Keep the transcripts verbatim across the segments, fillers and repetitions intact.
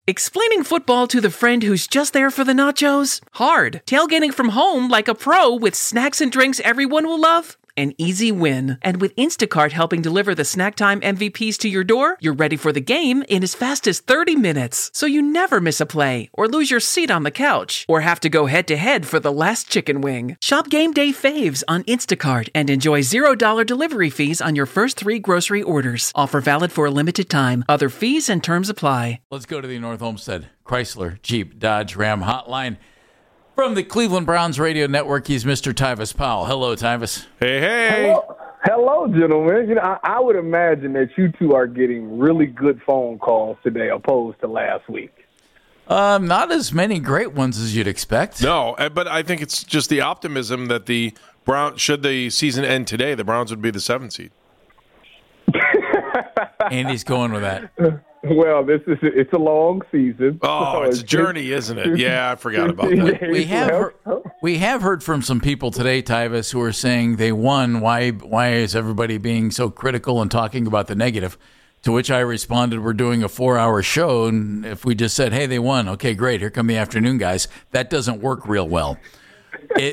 Explaining football to the friend who's just there for the nachos? Hard. Tailgating from home like a pro with snacks and drinks everyone will love? An easy win. And with Instacart helping deliver the snack time M V Ps to your door, you're ready for the game in as fast as thirty minutes. So you never miss a play, or lose your seat on the couch, or have to go head-to-head for the last chicken wing. Shop Game Day Faves on Instacart and enjoy zero dollars delivery fees on your first three grocery orders. Offer valid for a limited time. Other fees and terms apply. Let's go to the North Olmsted Chrysler Jeep Dodge Ram hotline. From the Cleveland Browns radio network, he's Mister Tyvis Powell. Hello, Tyvis. Hey, hey. Hello, Hello gentlemen. You know, I, I would imagine that you two are getting really good phone calls today opposed to last week. Um, not as many great ones as you'd expect. No, but I think it's just the optimism that the Brown, should the season end today, the Browns would be the seventh seed. Andy's going with that. Well, this is it's a long season. Oh, so it's a journey, isn't it? Yeah, I forgot about that. We, we have heard, we have heard from some people today, Tyvis, who are saying they won. Why why is everybody being so critical and talking about the negative? To which I responded, we're doing a four-hour show, and if we just said, hey, they won, okay, great, here come the afternoon guys, that doesn't work real well. It,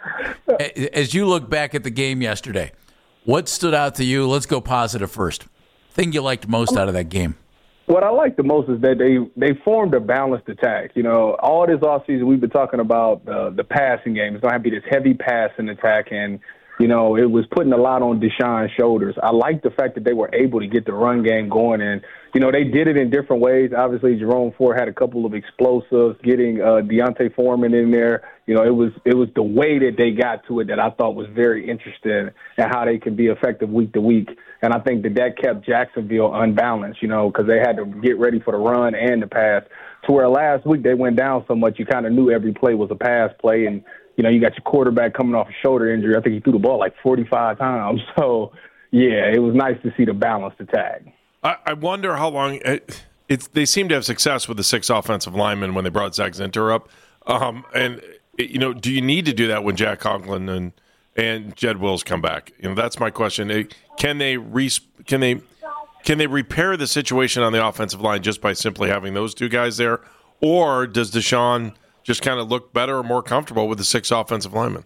as you look back at the game yesterday, what stood out to you? Let's go positive first. Thing you liked most out of that game? What I like the most is that they, they formed a balanced attack. You know, all this offseason we've been talking about uh, the passing game. It's going to have to be this heavy passing attack, and, you know, it was putting a lot on Deshaun's shoulders. I like the fact that they were able to get the run game going, and, you know, they did it in different ways. Obviously, Jerome Ford had a couple of explosives, getting uh, Deontay Foreman in there. You know, it was it was the way that they got to it that I thought was very interesting, and how they can be effective week to week. And I think that that kept Jacksonville unbalanced, you know, because they had to get ready for the run and the pass. To where last week they went down so much, you kind of knew every play was a pass play. And, you know, you got your quarterback coming off a shoulder injury. I think he threw the ball like forty-five times. So, yeah, it was nice to see the balanced attack. I, I wonder how long it, it's. They seem to have success with the six offensive linemen when they brought Zach Zinter up. Um, and, it, you know, do you need to do that when Jack Conklin and and Jed Wills come back? You know, that's my question. It, can they re, can they can they repair the situation on the offensive line just by simply having those two guys there, or does Deshaun just kind of look better or more comfortable with the six offensive linemen?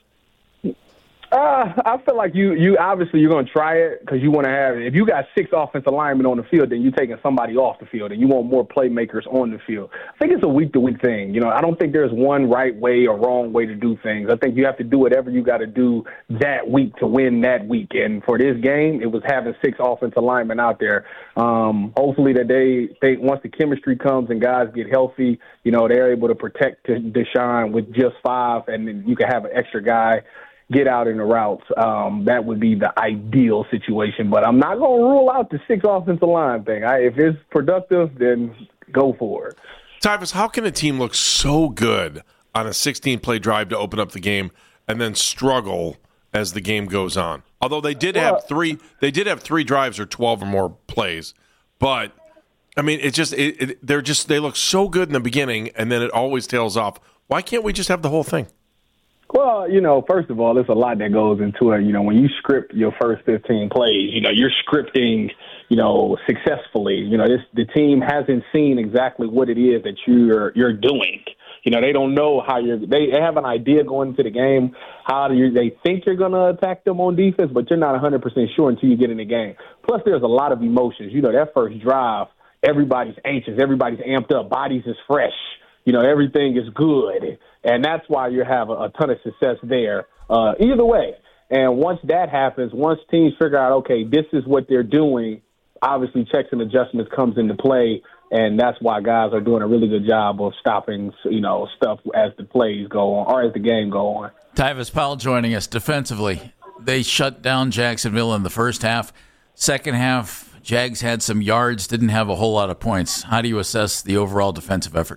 Uh, I feel like you, you obviously you're going to try it because you want to have – if you got six offensive linemen on the field, then you're taking somebody off the field, and you want more playmakers on the field. I think it's a week-to-week thing. You know, I don't think there's one right way or wrong way to do things. I think you have to do whatever you got to do that week to win that week. And for this game, it was having six offensive linemen out there. Um, hopefully that they, they – once the chemistry comes and guys get healthy, you know, they're able to protect Deshaun with just five, and then you can have an extra guy get out in the routes. Um, that would be the ideal situation. But I'm not going to rule out the six offensive line thing. I, if it's productive, then go for it. Tyvis, how can a team look so good on a sixteen-play drive to open up the game and then struggle as the game goes on? Although they did well, have three, they did have three drives or twelve or more plays, but I mean, it just it, it, they're just they look so good in the beginning, and then it always tails off. Why can't we just have the whole thing? Well, you know, first of all, there's a lot that goes into it. You know, when you script your first fifteen plays, you know, you're scripting, you know, successfully. You know, this, the team hasn't seen exactly what it is that you're you're doing. You know, they don't know how you're they, – they have an idea going into the game, how do you, they think you're going to attack them on defense, but you're not one hundred percent sure until you get in the game. Plus, there's a lot of emotions. You know, that first drive, everybody's anxious, everybody's amped up, bodies is fresh. You know, everything is good, and that's why you have a, a ton of success there. Uh, either way, and once that happens, once teams figure out, okay, this is what they're doing, obviously checks and adjustments comes into play, and that's why guys are doing a really good job of stopping, you know, stuff as the plays go on or as the game go on. Tyvis Powell joining us defensively. They shut down Jacksonville in the first half. Second half, Jags had some yards, didn't have a whole lot of points. How do you assess the overall defensive effort?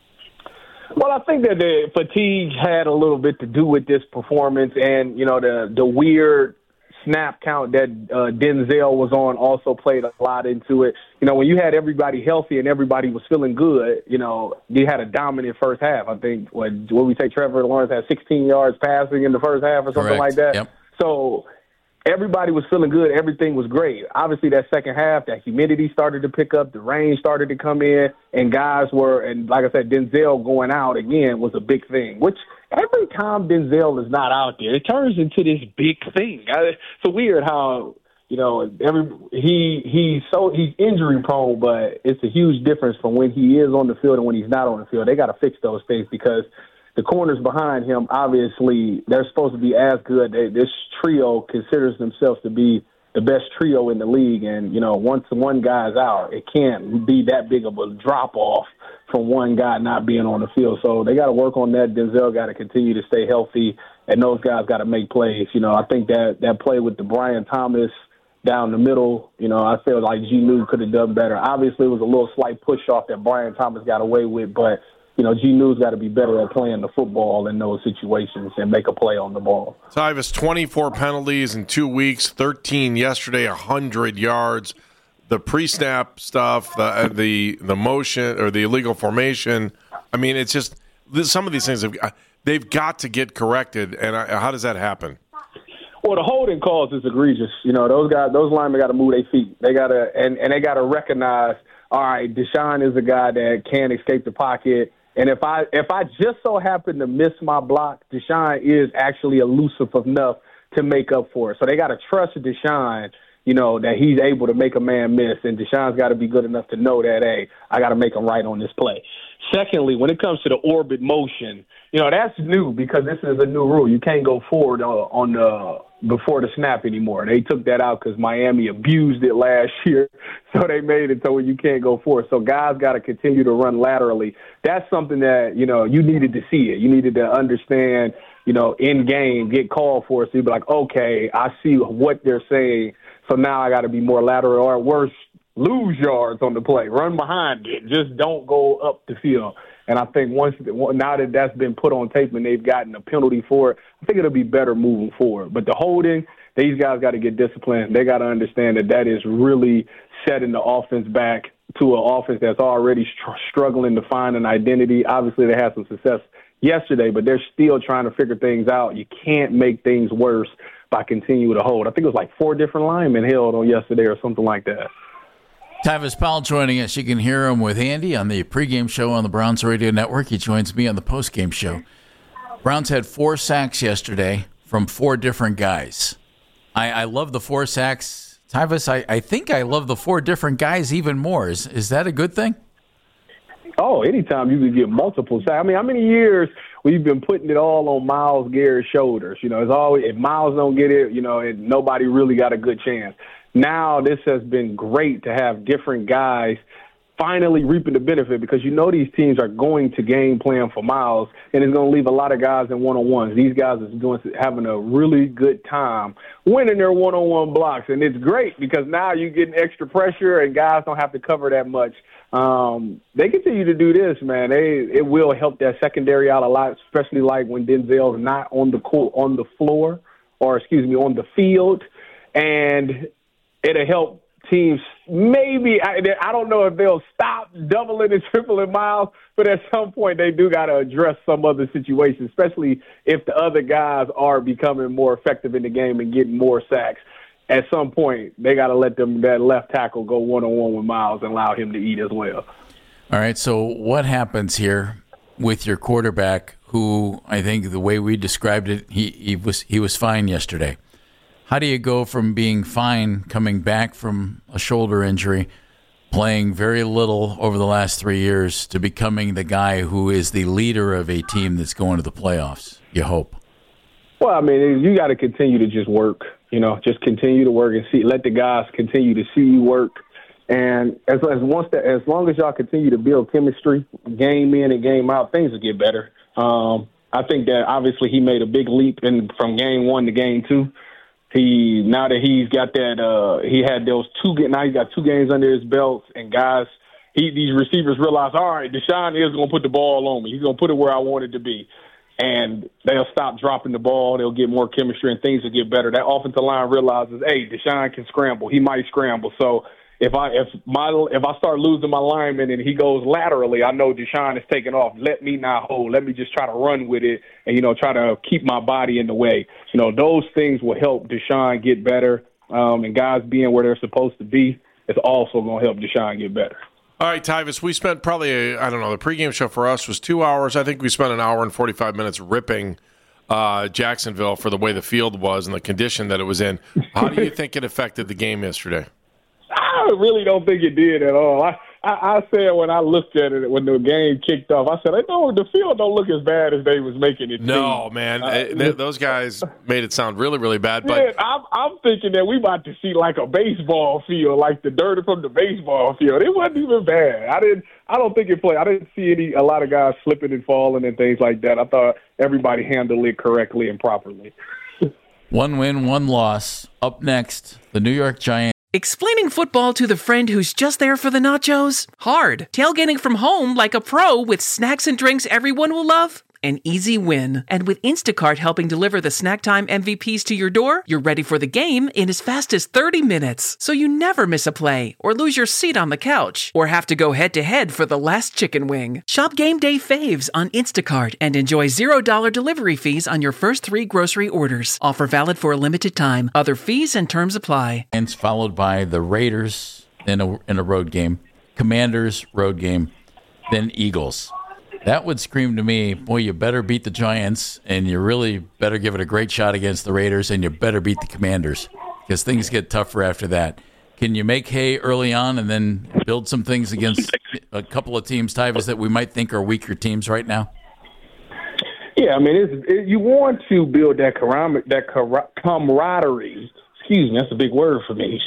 Well, I think that the fatigue had a little bit to do with this performance, and, you know, the the weird snap count that uh, Denzel was on also played a lot into it. You know, when you had everybody healthy and everybody was feeling good, you know, you had a dominant first half. I think, what, what we say, Trevor Lawrence had sixteen yards passing in the first half or something Correct. like that. Yep. So everybody was feeling good. Everything was great. Obviously, that second half, that humidity started to pick up. The rain started to come in, and guys were, and like I said, Denzel going out again was a big thing, which every time Denzel is not out there, it turns into this big thing. It's so weird how, you know, every he he's so he's injury prone, but it's a huge difference from when he is on the field and when he's not on the field. They got to fix those things because the corners behind him, obviously, they're supposed to be as good. They, this trio considers themselves to be the best trio in the league. And, you know, once one guy's out, it can't be that big of a drop-off from one guy not being on the field. So they got to work on that. Denzel got to continue to stay healthy, and those guys got to make plays. You know, I think that, that play with the Brian Thomas down the middle, you know, I feel like G. New could have done better. Obviously, it was a little slight push-off that Brian Thomas got away with, but you know, G. New's got to be better at playing the football in those situations and make a play on the ball. Tyvis, twenty-four penalties in two weeks, thirteen yesterday, one hundred yards. The pre-snap stuff, the the the motion or the illegal formation. I mean, it's just some of these things have they've got to get corrected. And how does that happen? Well, the holding calls is egregious. You know, those guys, those linemen got to move their feet. They got to and and they got to recognize. All right, Deshaun is a guy that can't escape the pocket. And if I if I just so happen to miss my block, Deshaun is actually elusive enough to make up for it. So they got to trust Deshaun, you know, that he's able to make a man miss. And Deshaun's got to be good enough to know that, hey, I got to make him right on this play. Secondly, when it comes to the orbit motion, you know, that's new because this is a new rule. You can't go forward uh, on the before the snap anymore. They took that out because Miami abused it last year, so they made it so you can't go forward. So guys got to continue to run laterally. That's something that, you know, you needed to see it. You needed to understand, you know, in game, get called for it. So you'd be like, okay, I see what they're saying, so now I got to be more lateral, or worse, lose yards on the play. Run behind it. Just don't go up the field. And I think once now that that's been put on tape and they've gotten a penalty for it, I think it'll be better moving forward. But the holding, these guys got to get disciplined. They got to understand that that is really setting the offense back to an offense that's already str- struggling to find an identity. Obviously, they had some success yesterday, but they're still trying to figure things out. You can't make things worse by continuing to hold. I think it was like four different linemen held on yesterday or something like that. Tyvis Powell joining us. You can hear him with Andy on the pregame show on the Browns Radio Network. He joins me on the postgame show. Browns had four sacks yesterday from four different guys. I, I love the four sacks. Tyvis, I, I think I love the four different guys even more. Is, is that a good thing? Oh, anytime you can get multiple sacks. I mean, how many years we've been putting it all on Myles Garrett's shoulders? You know, it's always, if Myles don't get it, you know, it, nobody really got a good chance. Now this has been great to have different guys finally reaping the benefit because you know these teams are going to game plan for Myles, and it's going to leave a lot of guys in one-on-ones. These guys are doing having a really good time winning their one-on-one blocks, and it's great because now you're getting extra pressure and guys don't have to cover that much. Um, they continue to do this, man. They it will help that secondary out a lot, especially like when Denzel's not on the court, on the floor, or excuse me, on the field, and it'll help teams maybe, I, I don't know if they'll stop doubling and tripling Myles, but at some point they do got to address some other situations, especially if the other guys are becoming more effective in the game and getting more sacks. At some point, they got to let them that left tackle go one-on-one with Myles and allow him to eat as well. All right, so what happens here with your quarterback who I think the way we described it, he, he was he was fine yesterday. How do you go from being fine, coming back from a shoulder injury, playing very little over the last three years, to becoming the guy who is the leader of a team that's going to the playoffs, you hope? Well, I mean, you got to continue to just work, you know, just continue to work and see, let the guys continue to see you work. And as, as, once that, as long as y'all continue to build chemistry, game in and game out, things will get better. Um, I think that obviously he made a big leap in, from game one to game two. He now that he's got that, uh, he had those two. Now he's got two games under his belt, and guys, he these receivers realize, all right, Deshaun is going to put the ball on me. He's going to put it where I want it to be, and they'll stop dropping the ball. They'll get more chemistry, and things will get better. That offensive line realizes, hey, Deshaun can scramble. He might scramble. So if I if my if I start losing my lineman and he goes laterally, I know Deshaun is taking off. Let me not hold. Let me just try to run with it and, you know, try to keep my body in the way. You know, those things will help Deshaun get better, um, and guys being where they're supposed to be is also going to help Deshaun get better. All right, Tyvis, we spent probably, a, I don't know, the pregame show for us was two hours. I think we spent an hour and forty-five minutes ripping uh, Jacksonville for the way the field was and the condition that it was in. How do you think it affected the game yesterday? I really don't think it did at all. I, I, I said when I looked at it, when the game kicked off, I said, I know the field don't look as bad as they was making it No, seem. man. Uh, Th- those guys made it sound really, really bad. But man, I'm, I'm thinking that we about to see like a baseball field, like the dirt from the baseball field. It wasn't even bad. I didn't. I don't think it played. I didn't see any a lot of guys slipping and falling and things like that. I thought everybody handled it correctly and properly. One win, one loss. Up next, the New York Giants. Explaining football to the friend who's just there for the nachos? Hard. Tailgating from home like a pro with snacks and drinks everyone will love? An easy win. And with Instacart helping deliver the snack time M V Ps to your door, you're ready for the game in as fast as thirty minutes. So you never miss a play, or lose your seat on the couch, or have to go head-to-head for the last chicken wing. Shop Game Day Faves on Instacart and enjoy zero dollars delivery fees on your first three grocery orders. Offer valid for a limited time. Other fees and terms apply. Giants followed by the Raiders in a, in a road game, Commanders road game, then Eagles. That would scream to me, boy, you better beat the Giants, and you really better give it a great shot against the Raiders, and you better beat the Commanders, because things get tougher after that. Can you make hay early on and then build some things against a couple of teams, Tyvis, that we might think are weaker teams right now? Yeah, I mean, it's, it, you want to build that caram- that car- camaraderie. Excuse me, that's a big word for me.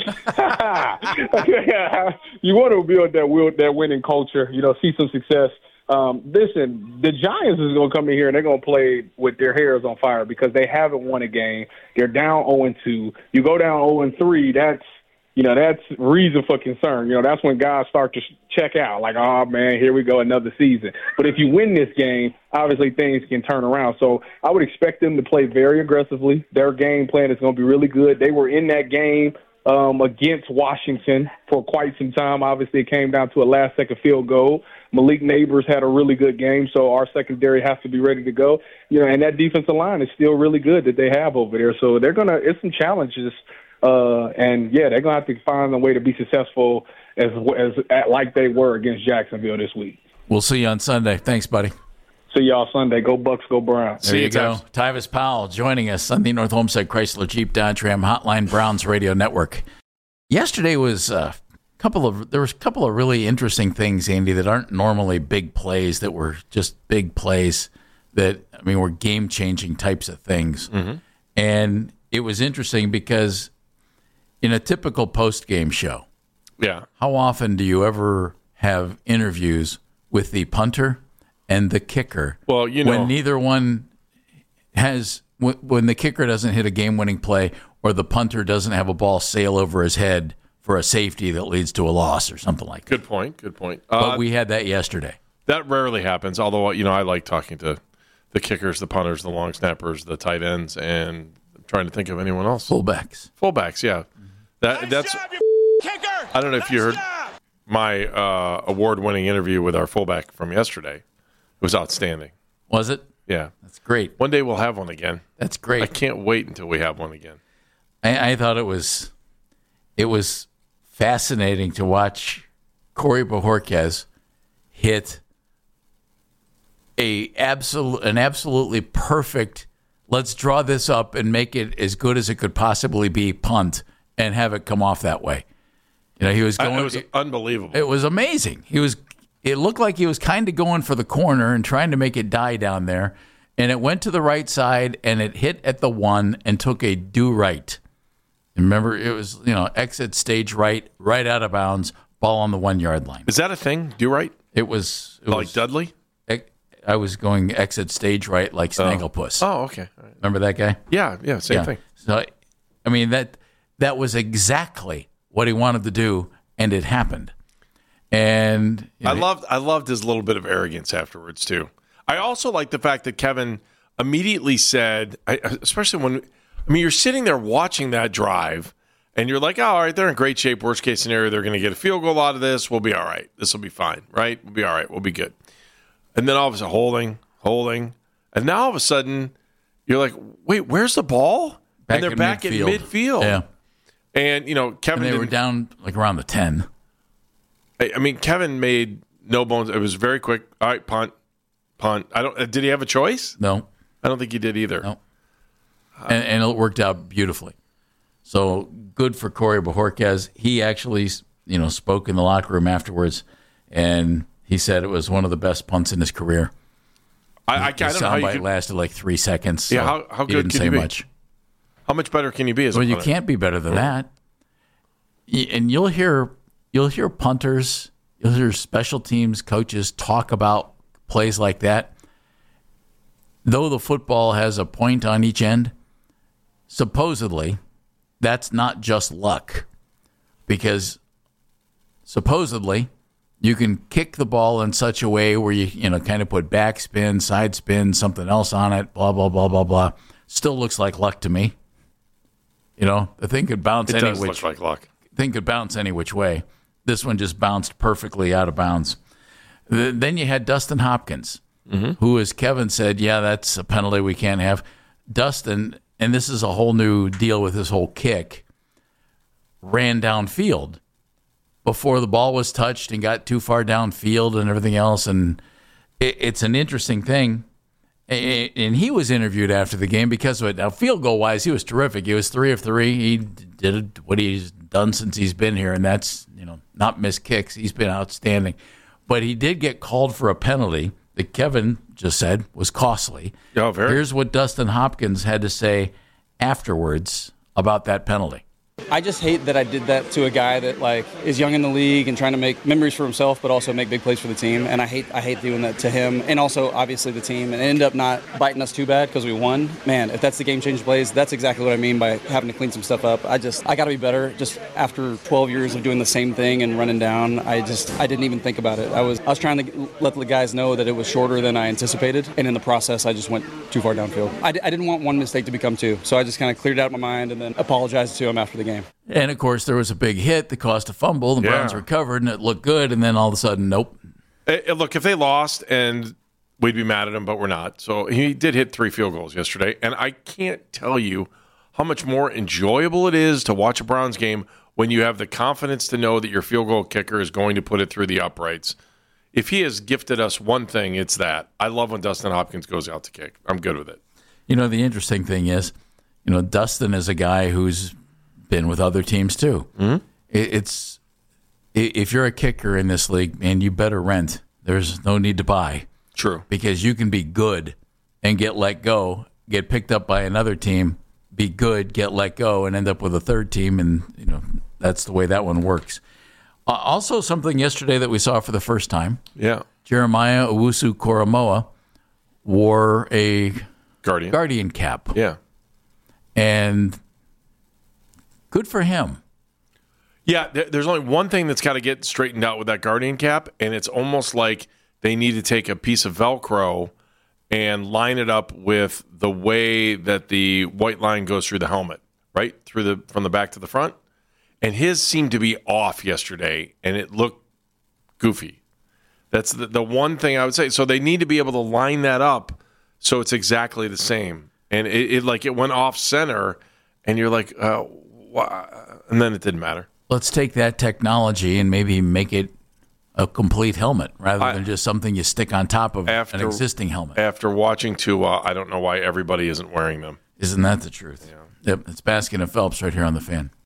You want to build that will, that winning culture, you know, see some success. Um, listen, the Giants is going to come in here and they're going to play with their hairs on fire because they haven't won a game. They're down oh and two. You go down oh and three, that's, you know, that's reason for concern. You know, that's when guys start to check out, like, oh, man, here we go, another season. But if you win this game, obviously things can turn around. So I would expect them to play very aggressively. Their game plan is going to be really good. They were in that game um, against Washington for quite some time. Obviously, it came down to a last-second field goal. Malik Neighbors had a really good game, so our secondary has to be ready to go. You know, and that defensive line is still really good that they have over there. So they're gonna, it's some challenges, uh, and yeah, they're gonna have to find a way to be successful as as like they were against Jacksonville this week. We'll see you on Sunday. Thanks, buddy. See y'all Sunday. Go Bucks, go Browns. There See you you, go. Tyvis Powell joining us on the North Homestead Chrysler Jeep Dodge Ram Hotline Browns Radio Network. Yesterday was uh, couple of there was a couple of really interesting things, Andy, that aren't normally big plays, that were just big plays that, I mean, were game-changing types of things. Mm-hmm. And it was interesting because in a typical post-game show, yeah, how often do you ever have interviews with the punter and the kicker? Well, you know, when neither one has, when the kicker doesn't hit a game-winning play or the punter doesn't have a ball sail over his head for a safety that leads to a loss or something like that. Good point, good point. But Uh, we had that yesterday. that rarely happens, although, you know, I like talking to the kickers, the punters, the long snappers, the tight ends, and I'm trying to think of anyone else. Fullbacks. Fullbacks, yeah. That Nice that's. job, you kicker. I don't know if Nice you heard job. my uh, award-winning interview with our fullback from yesterday. It was outstanding. Was it? Yeah. That's great. One day we'll have one again. That's I great. can't wait until we have one again. I, I thought it was it was fascinating to watch Corey Bojorquez hit a absolute an absolutely perfect, let's draw this up and make it as good as it could possibly be, punt, and have it come off that way. You know, he was going. I, it was it, unbelievable. it was amazing. He was. It looked like he was kind of going for the corner and trying to make it die down there, and it went to the right side and it hit at the one and took a do right. Remember, it was, you know, exit stage right, right out of bounds, ball on the one yard line. Is that a thing? Do right? It was it Like was, Dudley? I was going exit stage right like Snagglepuss. Oh, okay. All right. Remember that guy? Yeah, yeah, same Yeah. thing. So, I mean, that that was exactly what he wanted to do, and it happened. And you know, I loved I loved his little bit of arrogance afterwards too. I also like the fact that Kevin immediately said, I, especially when I mean you're sitting there watching that drive, and you're like, oh, all right, they're in great shape. Worst case scenario, they're going to get a field goal out of this. We'll be all right. This will be fine, right? We'll be all right. We'll be good. And then all of a sudden, holding, holding. And now all of a sudden, you're like, wait, where's the ball? Back and they're in back midfield. at midfield. Yeah. And, you know, Kevin And they were didn't- down like around the ten. I I mean, Kevin made no bones. It was very quick. All right, punt, punt. I don't. Did he have a choice? No. I don't think he did either. No. And, and it worked out beautifully. So good for Corey Bojorquez. He actually, you know, spoke in the locker room afterwards, and he said it was one of the best punts in his career. I, I, I The don't know how you soundbite could, lasted like three seconds. So Yeah, how- how he good didn't can say you be? much. How much better can you be as Well, a you punter? can't be better than that. Y- And you'll hear you'll hear punters, you'll hear special teams coaches talk about plays like that. Though the football has a point on each end, supposedly that's not just luck, because supposedly you can kick the ball in such a way where you you know kind of put backspin, side spin, something else on it, blah blah blah blah blah. Still looks like luck to me. You know, the thing could bounce It any does which look like luck. thing could bounce any which way. This one just bounced perfectly out of bounds. Th- Then you had Dustin Hopkins, who, as Kevin said, yeah, that's a penalty we can't have. Dustin, and this is a whole new deal with his whole kick, ran downfield before the ball was touched and got too far downfield and everything else. And it, it's an interesting thing. A- And he was interviewed after the game because of it. Now, field goal wise, he was terrific. He was three of three. He did what he's done since he's been here, and that's, you know, not miss kicks. He's been outstanding. But he did get called for a penalty that Kevin just said was costly. Oh, very. Here's what Dustin Hopkins had to say afterwards about that penalty. I just hate that I did that to a guy that like is young in the league and trying to make memories for himself, but also make big plays for the team. And I hate I hate doing that to him, and also obviously the team. And it ended up not biting us too bad because we won. Man, if that's the game-changing plays, that's exactly what I mean by having to clean some stuff up. I just I got to be better. Just after twelve years of doing the same thing and running down, I just I didn't even think about it. I was I was trying to let the guys know that it was shorter than I anticipated, and in the process, I just went too far downfield. I, I didn't want one mistake to become two, so I just kind of cleared it out of my mind and then apologized to him after the game. And, of course, there was a big hit that caused a fumble. The Yeah. Browns recovered, and it looked good. And then all of a sudden, nope. Eh, eh, look, if they lost, and we'd be mad at him, but we're not. So he did hit three field goals yesterday, and I can't tell you how much more enjoyable it is to watch a Browns game when you have the confidence to know that your field goal kicker is going to put it through the uprights. If he has gifted us one thing, it's that. I love when Dustin Hopkins goes out to kick. I'm good with it. You know, the interesting thing is, you know, Dustin is a guy who's been with other teams too. Mm-hmm. It, it's i- if you're a kicker in this league, man, you better rent. There's no need to buy. True. Because you can be good and get let go, get picked up by another team, be good, get let go, and end up with a third team, and you know that's the way that one works. Uh, also, something yesterday that we saw for the first time: Yeah. Jeremiah Owusu-Koramoah wore a Guardian. Guardian cap, Yeah. and good for him. Yeah, there- there's only one thing that's got to get straightened out with that Guardian cap, and it's almost like they need to take a piece of Velcro and line it up with the way that the white line goes through the helmet, right? Through the from the back to the front. And his seemed to be off yesterday, and it looked goofy. That's the, the one thing I would say. So they need to be able to line that up so it's exactly the same. And it, it like it went off center, and you're like, uh, why? And then it didn't matter. Let's take that technology and maybe make it a complete helmet rather I- than just something you stick on top of After- an existing helmet. After watching Tua, I don't know why everybody isn't wearing them. Isn't that the truth? Yep, it's Baskin and Phelps right here on the Fan.